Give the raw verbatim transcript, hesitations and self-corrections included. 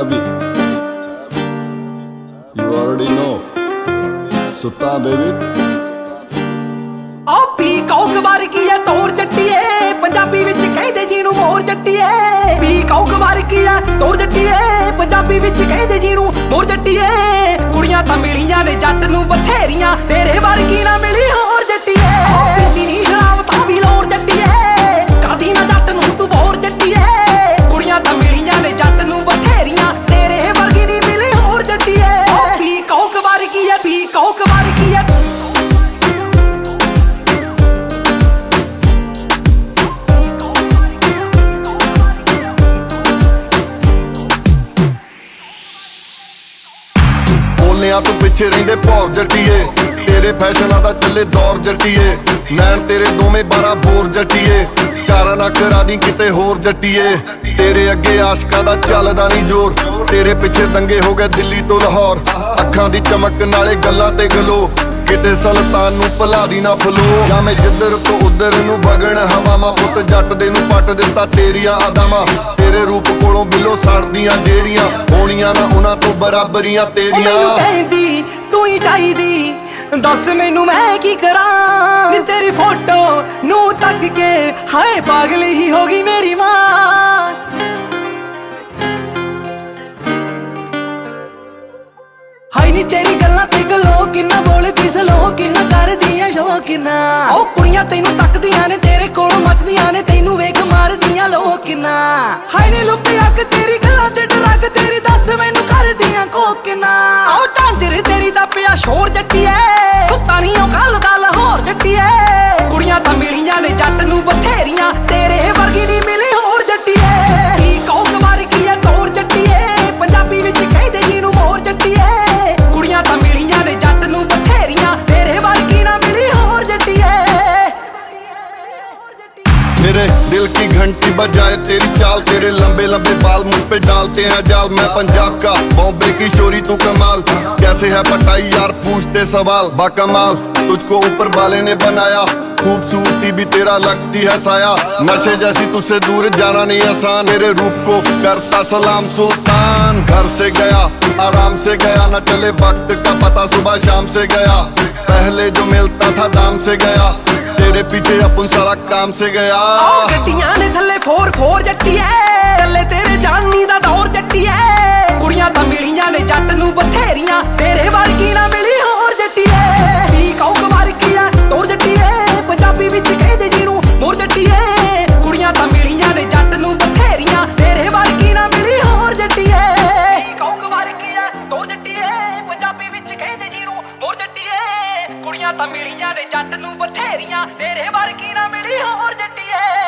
heavy. You already know. Sultan baby. ओ peacock वर्गी है तोर जट्टिए, पंजाबी विच कहदे जिन्नू मोर जट्टिए। पी कौक वर्गी है तोर जट्टिए, पंजाबी विच कहदे जिन्नू मोर जट्टिए। कुड़ियां तां मिलियां ने जट नू बथेरियां, तेरे वर्गी ना मिली होर जट्टिए। पींदी नी शराब तां भी लोर जट्टिए, करदी ना जट नू तू बोर जट्टिए। कुड़ियां तां मिलियां ने जट नू बथेरियां, तेरे वर्गी नी मिली होर जट्टिए। पी कौक वर्गी है, पी कौक वर्गी है। तू पिछे रहिंदे भौर जट्टिए, तेरे फैशनां दा चले दौर जट्टिए। नैन तेरे दोवें बारह बोर जट्टिए, कारा ना करा दी किते होर जट्टिए। तेरे अगे आशकां दा चलदा नहीं जोर, तेरे पिछे दंगे हो गए दिल्ली तो लाहौर। अखां दी चमक नाले गल्लां ते गलो, किते सुल्तान नू भुला दी ना फलो। या मैं जिधर तो उधर नू बगण हवावां, पुत जट दे नू पट दिता तेरियां अदावां। तेरे रूप कोलों बिलो सड़दियां जेड़ियां, होणियां ना उन्हां तो बराबरियां तेरियां। कहंदी तू ही चाहिदी, दस मैनू मैं की करां। तेरी फोटो नू तक के हाय पागल ही होगी मेरी मां। हाय नी तेरी गल्लां ते गलो, किन्ना बोलदी सलो, किन्ना करदियां शो किन्ना। ओ कुड़ियां तैनू तकदियां ने, तेरे कोलों मचदियां ने, तैनू वेख मारदियां लोग किन्ना। हाय नी लुक अग तेरी गल्लां ते डरग तेरी, दस मैनू करदियां को किन्ना। ओ झांजर तेरी दा पिया शोर जट्टिए, सुत्ता नी ओ कल दा लाहौर जट्टिए। कुड़ियां तां मिलियां ने जट नू बथेरियां, तेरे वर्गी नी मिली होर जट्टिए। पी कौक वर्गी है तोर जट्टिए, पंजाबी विच कहदे जिन्नू मोर जट्टिए। कुड़ियां तां मिलियां ने जट नू बथेरियां, तेरे वर्गी ना मिली होर जट्टिए। मेरे दिल की घंटी बजाए तेरी चाल, तेरे लंबे लंबे बाल मुझ पे डालते हैं जाल। मैं पंजाब का बॉम्बे की शोरी तू कमाल, कैसे है पटाई यार पूछते सवाल। बाकमाल तुझको ऊपर वाले ने बनाया, खूबसूरती भी तेरा लगती है साया। नशे जैसी तुझसे दूर जाना नहीं आसान, मेरे रूप को करता सलाम सुल्तान। घर से गया आराम से गया, न चले वक्त का पता सुबह शाम से गया। पहले जो मिलता था दाम से गया, तेरे पीछे अपन सारा काम से गया। गड्डियां ने थल्ले फोर फोर जट्टिए, चले तेरे जानी दा दौर जट्टिए। कुड़ियां तां मिलियां ने जट नू बथेरियां, तेरे वर्गी ना मिली होर जट्टिए। पी कौक वर्गी है तोर जट्टिए, पंजाबी विच कहदे जिन्नू मोर जट्टिए। कुड़ियां तां मिलियां ने जट नू बथेरियां, तेरे वर्गी ना मिली होर जट्टिए। पी कौक वर्गी है तोर जट्टिए, पंजाबी विच कहदे जिन्नू मोर जट्टिए। कुड़ियां तां मिलियां ने जट नू बथेरियां, तेरे वर्गी ना मिली होर जट्टिए।